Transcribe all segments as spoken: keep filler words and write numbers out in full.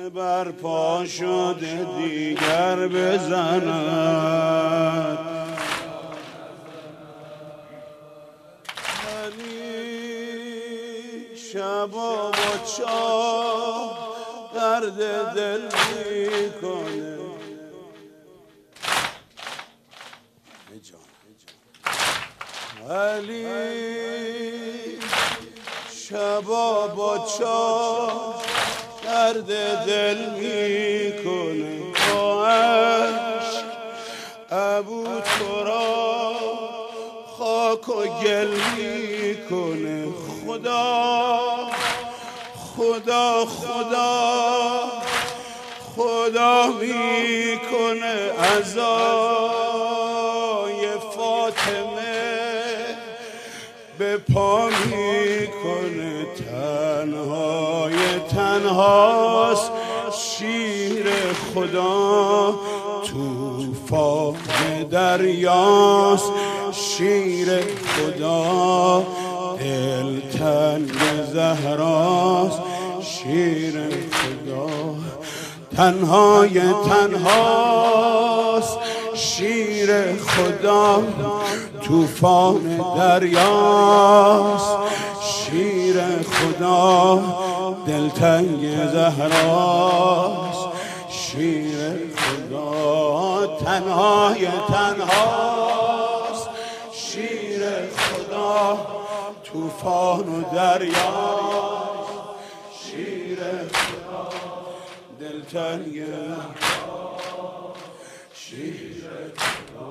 برپا شده دیگر بزند. ولی شبا با چاه درد دل میکنه. ولی شبا با چاه درد دل میکنه. با عشق ابو تو را خاک و گل میکنه. خدا خدا خدا خدا میکنه عزای فاطمه به پا میکنه. تنهای تنهاست شیر خدا طوفان دریاست شیر خدا. دلتنگ زهراست شیر خدا. تنهای تنهاست شیر خدا طوفان دریاست شیر خدا. دلتنگ زهراست شیر خدا. تنهای تنهاست شیر خدا طوفان و دریاست شیر خدا. دلتنگ شیر خدا.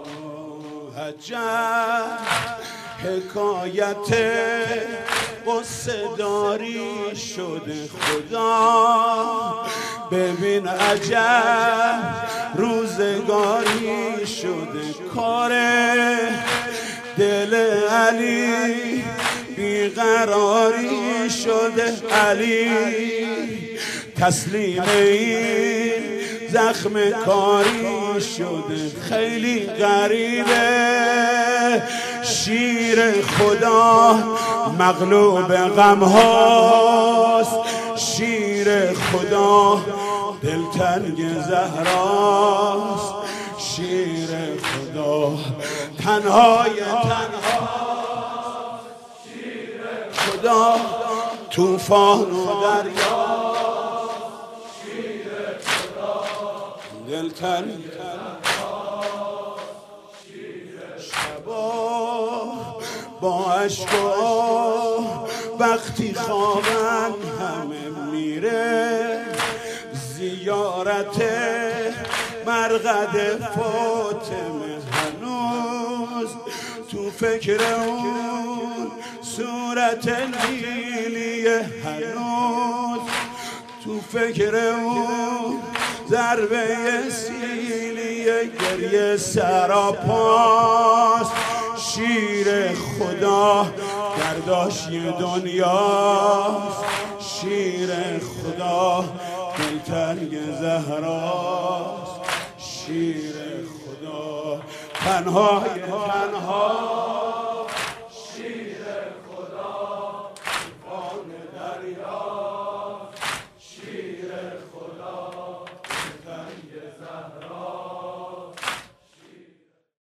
عجب حکایت قصه داری شده خدا. ببین عجب روزگاری شده. کار دل علی بیقراری شده. علی تسلیم این زخم کاری شده. خیلی غریبه شیر خدا مغلوب غم هاست شیر خدا. دلتنگ زهراست شیر خدا. تنهای تنهاست شیر خدا طوفان و دریاست شیر خدا. دلتنگ شبا با عشق و وقتی خوابم همه میره. زیارت مرقد فاطمه هنوز تو فکر اون صورت لیلیه. هنوز تو فکر اون ضربه سیلیه. گریه سراپاست شیر خدا. گرداش یه دنیاست شیر خدا. دلتنگ زهراست شیر خدا. تنهای تنها